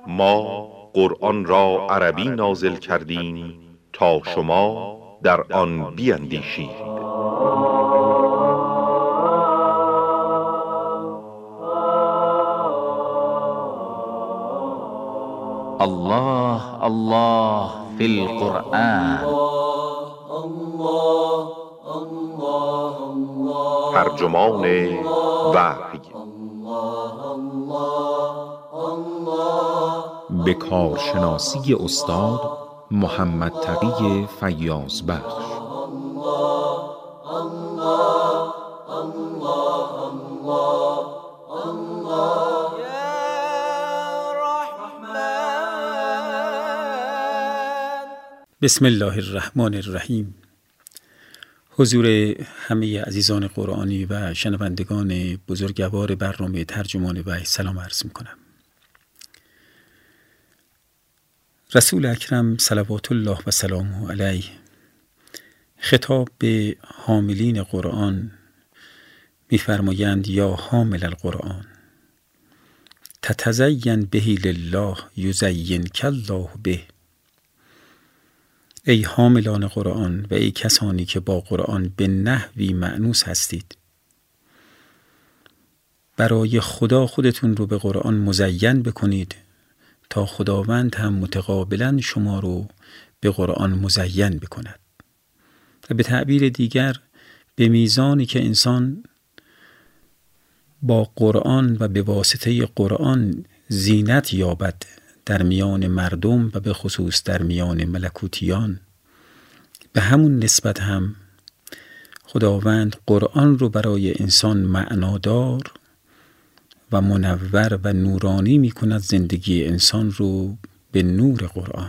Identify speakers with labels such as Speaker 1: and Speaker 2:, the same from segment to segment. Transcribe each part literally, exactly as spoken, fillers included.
Speaker 1: ما قرآن را عربی نازل کردیم تا شما در آن بیندیشید.
Speaker 2: الله الله فی القرآن.
Speaker 1: ترجمان وحی
Speaker 3: به کارشناسی استاد محمد تقی فیاض بخش.
Speaker 4: بسم الله الرحمن الرحیم. حضور همه عزیزان قرآنی و شنوندگان بزرگوار برنامه ترجمان وحی سلام عرض می‌کنم. رسول اکرم صلوات الله و سلامه علیه خطاب به حاملین قرآن می‌فرمایند: یا حامل القرآن تتزین به لله یزینک الله به. ای حاملان قرآن و ای کسانی که با قرآن به نحوی مأنوس هستید، برای خدا خودتون رو به قرآن مزین بکنید تا خداوند هم متقابلا شما رو به قرآن مزین بکند. و به تعبیر دیگر، به میزانی که انسان با قرآن و به واسطه قرآن زینت یابد در میان مردم و به خصوص در میان ملکوتیان، به همون نسبت هم خداوند قرآن رو برای انسان معنادار و منور و نورانی می کند، زندگی انسان رو به نور قرآن.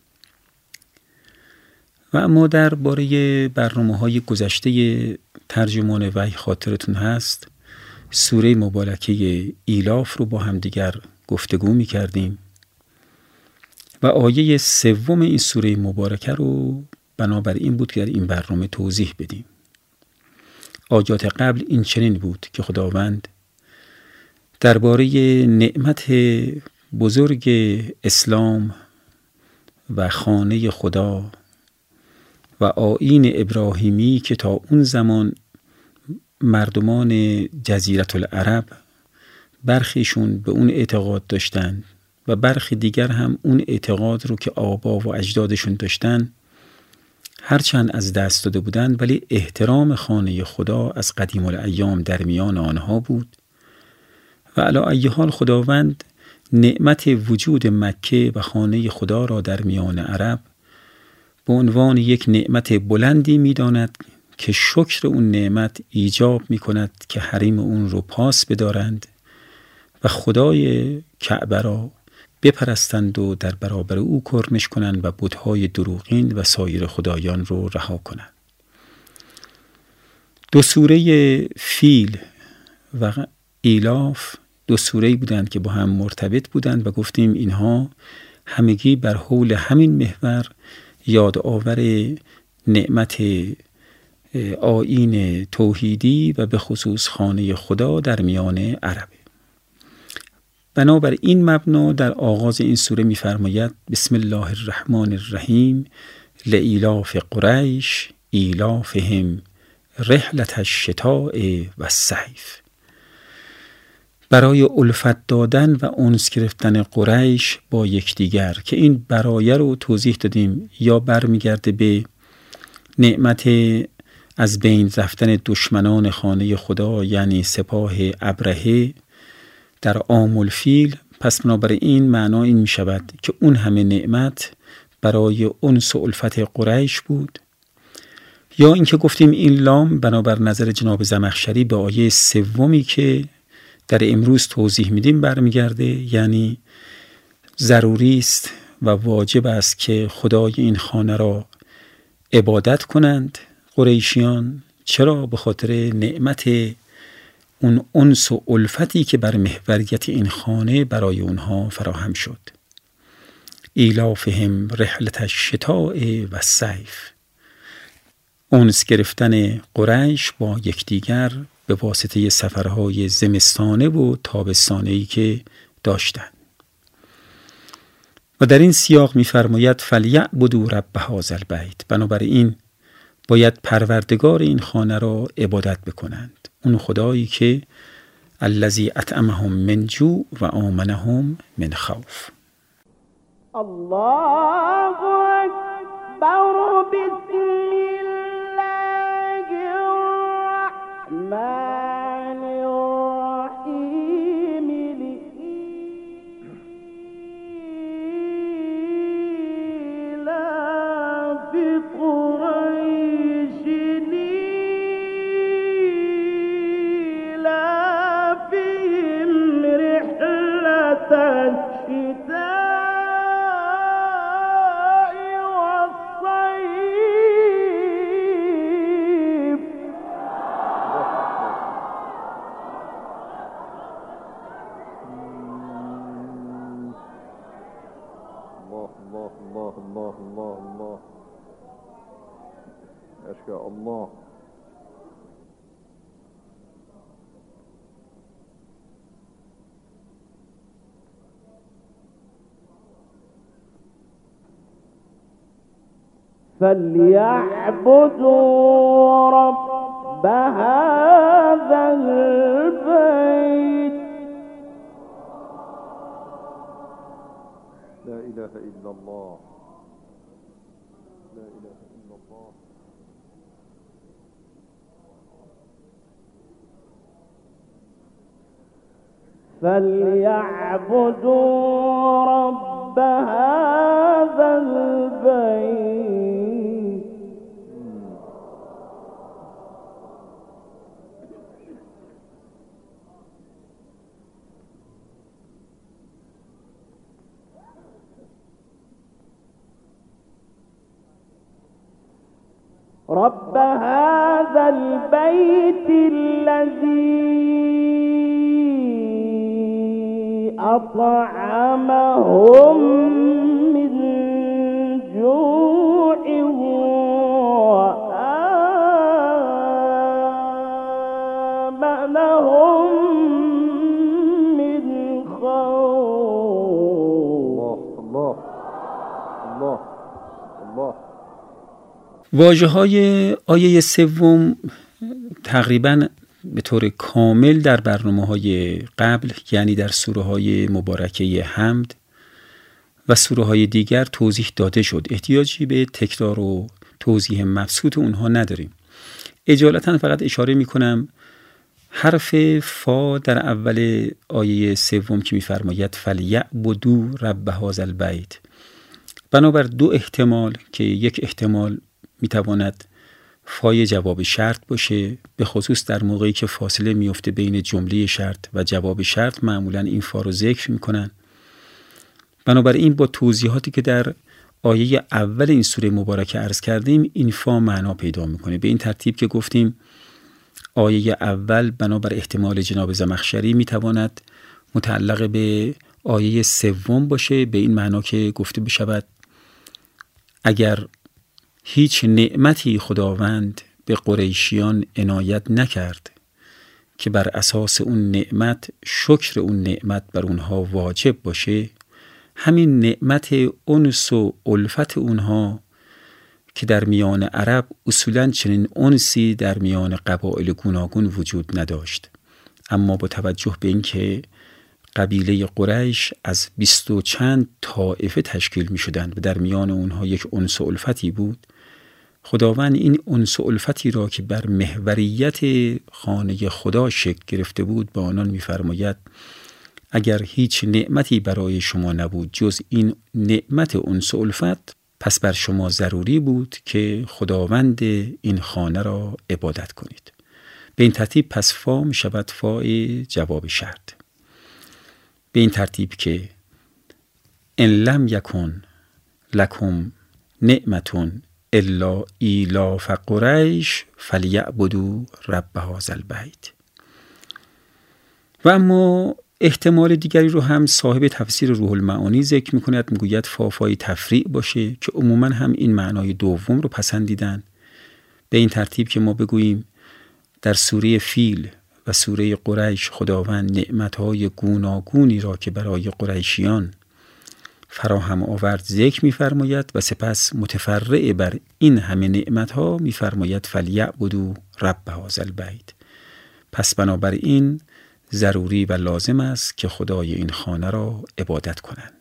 Speaker 4: و اما در باره برنامه‌های گذشته ترجمان وحی خاطرتون هست، سوره مبارکه ایلاف رو با هم دیگر گفتگو می کردیم و آیه سوم این سوره مبارکه رو بنابراین بود که در این برنامه توضیح بدیم. آیات قبل این چنین بود که خداوند درباره نعمت بزرگ اسلام و خانه خدا و آیین ابراهیمی که تا اون زمان مردمان جزیره العرب برخیشون به اون اعتقاد داشتند و برخی دیگر هم اون اعتقاد رو که آبا و اجدادشون داشتن هرچند از دست داده بودن، ولی احترام خانه خدا از قدیم الایام در میان آنها بود. و علی ای حال خداوند نعمت وجود مکه و خانه خدا را در میان عرب به عنوان یک نعمت بلندی می‌داند که شکر اون نعمت ایجاب می‌کند که حریم اون رو پاس بدارند و خدای کعبه را بپرستند و در برابر او کرنش کنند و بت‌های دروغین و سایر خدایان رو رها کنند. دو سوره فیل و ایلاف دو سوره‌ای بودند که با هم مرتبط بودند و گفتیم اینها همگی بر حول همین محور یادآور نعمت آیین توحیدی و به خصوص خانه خدا در میان عرب. بنابر این مبنا در آغاز این سوره می‌فرماید: بسم الله الرحمن الرحیم لإیلاف قریش ایلافهم رحلة الشتاء و الصیف. برای الفت دادن و انس گرفتن قریش با یکدیگر، که این برایه رو توضیح دادیم یا برمیگرده به نعمت از بین رفتن دشمنان خانه خدا، یعنی سپاه ابرهه در عام الفیل. پس بنابراین معنا این می شود که اون همه نعمت برای انس و الفت قریش بود. یا اینکه گفتیم این لام بنابر نظر جناب زمخشری به آیه سومی که در امروز توضیح میدیم برمیگرده، یعنی ضروری است و واجب است که خدای این خانه را عبادت کنند قریشیان. چرا؟ به خاطر نعمت اون انس و الفتی که بر محوریت این خانه برای اونها فراهم شد. ایلافهم رحلة الشتاء و الصیف، انس گرفتن قریش با یکدیگر به واسطه سفرهای زمستانه و تابستانه‌ای که داشتند. و در این سیاق می‌فرماید فلیعبدوا رب هذا البیت، بنابراین باید پروردگار این خانه را عبادت بکنند، اون خدایی که الذی اطعمهم من جوع و آمنهم من خوف.
Speaker 5: الله اکبر بسم الله الرحمن الرحیم لإیلاف قریش إیلافهم رحلة الشتاء
Speaker 6: الله.
Speaker 5: فليعبدوا رب هذا البيت.
Speaker 6: لا إله إلا الله. لا إله إلا الله.
Speaker 5: فليعبدوا رب هذا البيت. رب هذا البيت الذي أطعمهم من جوع وآمنهم من خوف.
Speaker 6: الله الله الله.
Speaker 4: واژه‌های آیه سوم تقریباً به طور کامل در برنامه‌های قبل، یعنی در سوره‌های مبارکه حمد و سوره‌های دیگر توضیح داده شد. احتیاجی به تکرار و توضیح مبسوط اونها نداریم. اجالتا فقط اشاره می‌کنم حرف فا در اول آیه سوم که می‌فرماید فلیعبدوا رب هذا البیت، بنابر دو احتمال که یک احتمال می‌تواند فای جواب شرط باشه، به خصوص در موقعی که فاصله میفته بین جمله شرط و جواب شرط معمولا این فا رو ذکر میکنن. بنابراین با توضیحاتی که در آیه اول این سوره مبارکه عرض کردیم این فا معنا پیدا میکنه، به این ترتیب که گفتیم آیه اول بنابر احتمال جناب زمخشری میتواند متعلق به آیه سوم باشه، به این معنا که گفته بشود اگر هیچ نعمتی خداوند به قریشیان عنایت نکرد که بر اساس اون نعمت شکر اون نعمت بر اونها واجب باشه، همین نعمت انس و الفت اونها که در میان عرب اصولاً چنین انسی در میان قبایل گوناگون وجود نداشت، اما با توجه به اینکه قبیله قریش از بیست و چند طائفه تشکیل می شدند و در میان اونها یک انس و الفتی بود، خداوند این انس و الفتی را که بر محوریت خانه خدا شکل گرفته بود با آنان می فرماید اگر هیچ نعمتی برای شما نبود جز این نعمت انس و الفت، پس بر شما ضروری بود که خداوند این خانه را عبادت کنید. به این ترتیب پس فا می شود فای جواب شرط، به این ترتیب که ان لم یکن لکم نعمتون الا ایلاف قریش فلیعبدوا رب هذا البیت. و اما احتمال دیگری رو هم صاحب تفسیر روح المعانی ذکر می‌کند، میگوید فافای تفریع باشه که عموما هم این معنای دوم رو پسندیدن، به این ترتیب که ما بگوییم در سوره فیل و سوره قریش خداوند نعمت‌های گوناگونی را که برای قریشیان فراهم آورد ذکر می‌فرماید و سپس متفرع بر این همه نعمت‌ها می‌فرماید فلیعبدوا رب هذا البیت. پس بنابراین ضروری و لازم است که خدای این خانه را عبادت کنند.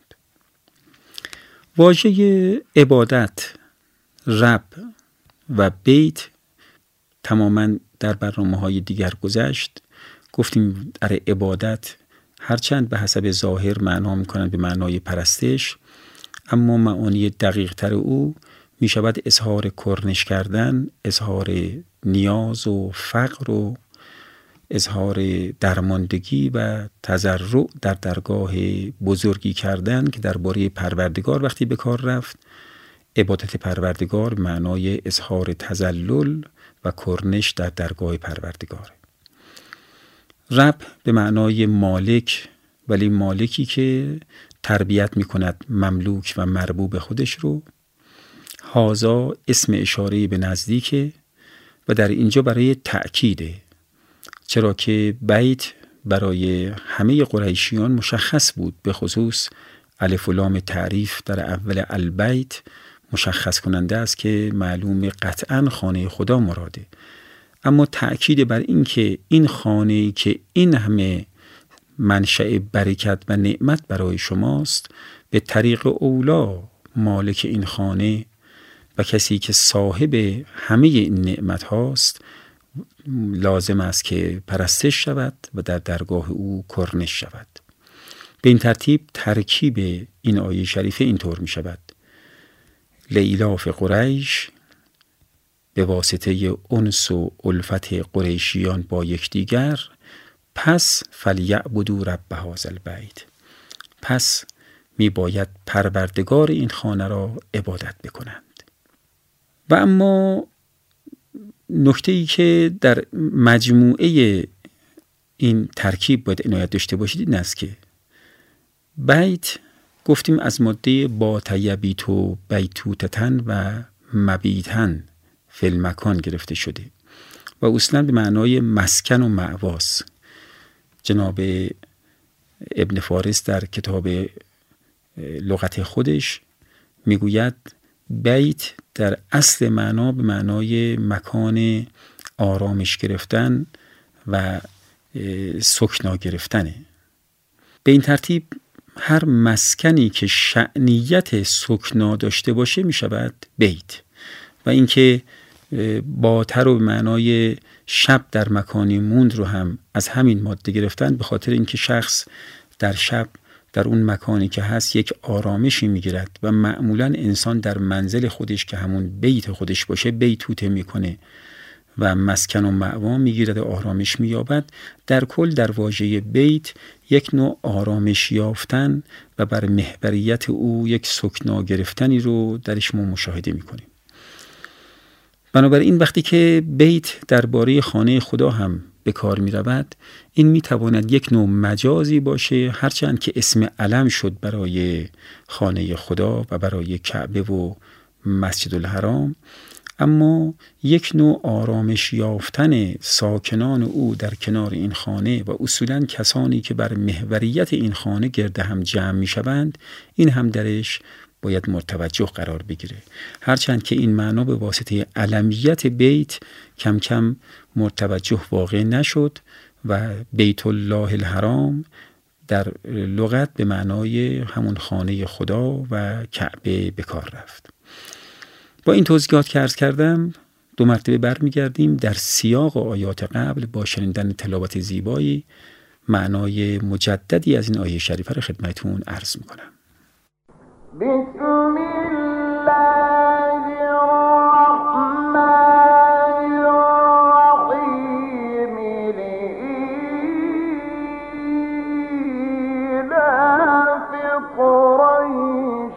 Speaker 4: واژه عبادت، رب و بیت تماماً در برنامه‌های دیگر گذشت. گفتیم در عبادت هرچند به حسب ظاهر معنا می‌کنند به معنای پرستش، اما معانی دقیق تر او می شود اظهار کرنش کردن، اظهار نیاز و فقر و اظهار درماندگی و تضرع در درگاه بزرگی کردن که درباره پروردگار وقتی به کار رفت، عبادت پروردگار معنای اظهار تذلل و کرنش در درگاه پروردگار. رب به معنای مالک، ولی مالکی که تربیت می کند مملوک و مربوب خودش رو. هازا اسم اشاره به نزدیکه و در اینجا برای تأکیده، چرا که بیت برای همه قریشیان مشخص بود، به خصوص الف و لام تعریف در اول البیت مشخص کننده است که معلوم قطعاً خانه خدا مراده. اما تأکید بر این که این خانه‌ای که این همه منشأ برکت و نعمت برای شماست، به طریق اولا مالک این خانه و کسی که صاحب همه این نعمت هاست لازم است که پرستش شود و در درگاه او کرنش شود. به این ترتیب ترکیب این آیه شریفه اینطور می شود: لإیلاف قریش، به واسطه انس و الفت قریشیان با یکدیگر، پس فلیعبدوا رب هذا البیت، پس می باید پروردگار این خانه را عبادت بکنند. و اما نکته‌ای که در مجموعه این ترکیب باید عنایت داشته باشید این است که بیت گفتیم از ماده با تیبیت و بیتوتتن و مبیتن فی المکان گرفته شده و اصلا به معنای مسکن و مأواست. جناب ابن فارس در کتاب لغت خودش میگوید بیت در اصل معنا به معنای مکان آرامش گرفتن و سکنا گرفتنه. به این ترتیب هر مسکنی که شأنیت سکنا داشته باشه می شود بیت. و اینکه باتر و به معنای شب در مکانی موند رو هم از همین ماده گرفتن، به خاطر اینکه شخص در شب در اون مکانی که هست یک آرامشی میگیرد و معمولا انسان در منزل خودش که همون بیت خودش باشه بیتوته میکنه و مسکن و مأوا میگیرد و آرامش مییابد. در کل در واژه بیت یک نوع آرامش یافتن و بر محوریت او یک سکنا گرفتنی رو درش ما مشاهده میکنیم. بنابراین وقتی که بیت درباره خانه خدا هم به کار می رود، این می تواند یک نوع مجازی باشه، هرچند که اسم علم شد برای خانه خدا و برای کعبه و مسجد الحرام، اما یک نوع آرامش یافتن ساکنان او در کنار این خانه و اصولاً کسانی که بر محوریت این خانه گرد هم جمع می شوند، این هم درش باید مرتوجه قرار بگیره. هرچند که این معنا به واسطه علمیت بیت کم کم مرتوجه واقع نشد و بیت الله الحرام در لغت به معنای همون خانه خدا و کعبه به کار رفت. با این توضیحات که عرض کردم دو مرتبه برمیگردیم در سیاق آیات قبل با شنیدن تلاوت زیبایی معنای مجددی از این آیه شریفه رو خدمتتون عرض میکنم.
Speaker 5: بسم الله الرحمن الرحیم لإیلاف قریش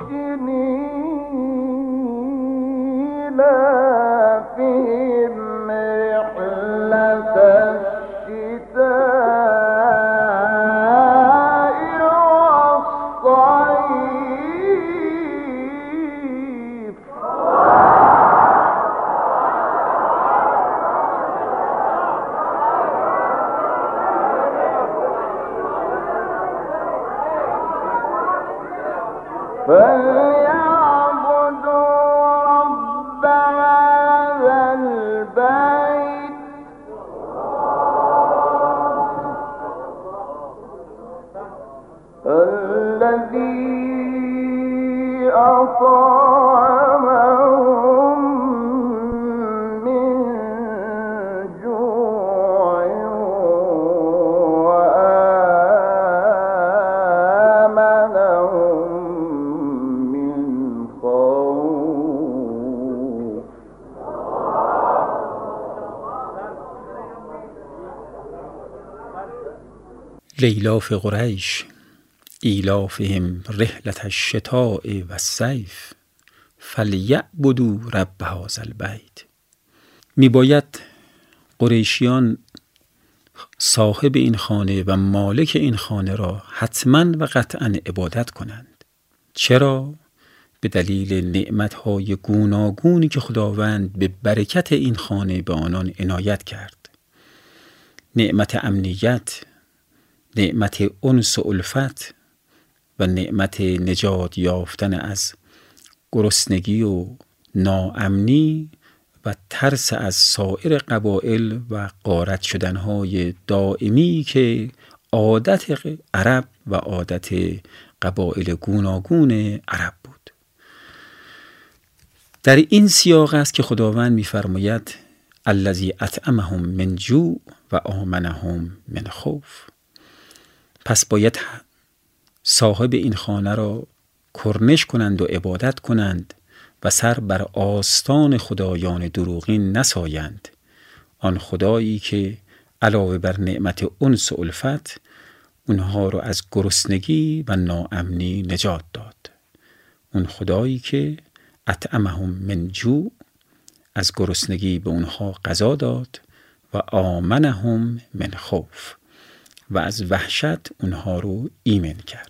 Speaker 5: إیلافهم رحلة الشتاء والصيف فليعبدوا رب هذا البيت الذي أطعمهم من جوع وآمنهم من خوف.
Speaker 4: لإیلاف قریش ایلافهم رحلة الشتاء و الصیف فلیعبدوا رب هذا البیت. می باید قریشیان صاحب این خانه و مالک این خانه را حتما و قطعا عبادت کنند. چرا؟ به دلیل نعمتهای گوناگونی که خداوند به برکت این خانه به آنان عنایت کرد. نعمت امنیت، نعمت انس و الفت و نعمت نجات یافتن از گرسنگی و ناامنی و ترس از سایر قبایل و غارت شدنهای دائمی که عادت عرب و عادت قبایل گوناگون عرب بود. در این سیاق است که خداوند می‌فرماید الذی اطعمهم من جوع و آمنهم من خوف. پس باید صاحب این خانه را کرنش کنند و عبادت کنند و سر بر آستان خدایان دروغین نسایند. آن خدایی که علاوه بر نعمت انس و الفت اونها را از گرسنگی و ناامنی نجات داد. اون خدایی که اطعمهم من جوع، از گرسنگی به اونها غذا داد، و آمنهم من خوف، و از وحشت اونها رو ایمن کرد.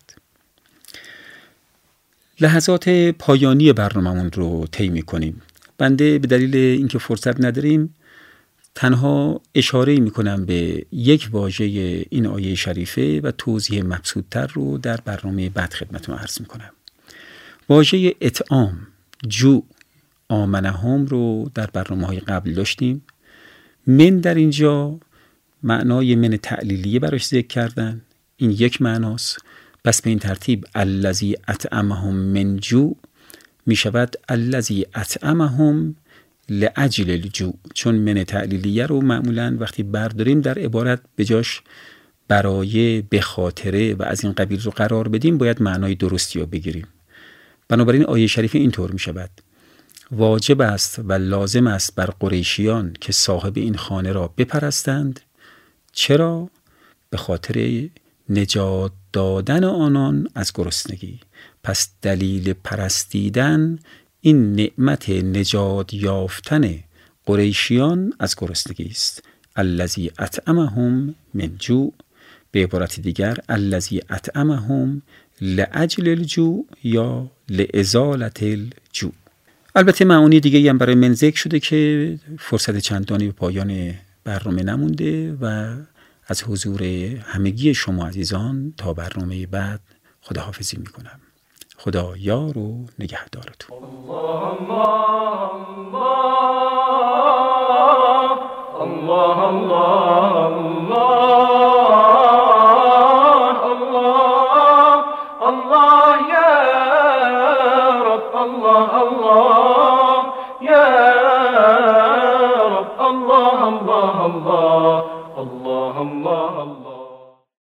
Speaker 4: لحظات پایانی برنامه‌مون رو طی می‌کنیم. بنده به دلیل اینکه فرصت نداریم تنها اشاره می‌کنم به یک واژه این آیه شریفه و توضیح مبسوط‌تر رو در برنامه بعد خدمتتون عرض می‌کنم. واژه اطعام، جوع، آمنهم رو در برنامه‌های قبل داشتیم. من در اینجا معنای من تعلیلیه براش ذکر کردن، این یک معناست. پس به این ترتیب الذی اطعمهم من جوع می شود الذی اطعمهم لاجل الجوع، چون من تعلیلیه رو معمولا وقتی برداریم در عبارت به جاش برای، به خاطره و از این قبیل رو قرار بدیم باید معنای درستی رو بگیریم. بنابراین آیه شریفه اینطور می شود: واجب است و لازم است بر قریشیان که صاحب این خانه را بپرستند. چرا؟ به خاطر نجات دادن آنان از گرسنگی. پس دلیل پرستیدن این نعمت نجات یافتن قریشیان از گرسنگی است. الذی اطعمهم من جوع، به عبارت دیگر الذی اطعمهم لاجل الجوع یا لازاله الجوع. البته معانی دیگه هم برای من ذکر شده که فرصت چندانی به پایان برنامه نمونده و از حضور همگی شما عزیزان تا برنامه بعد خداحافظی میکنم. خدا یار و نگهدارتون.
Speaker 5: الله الله الله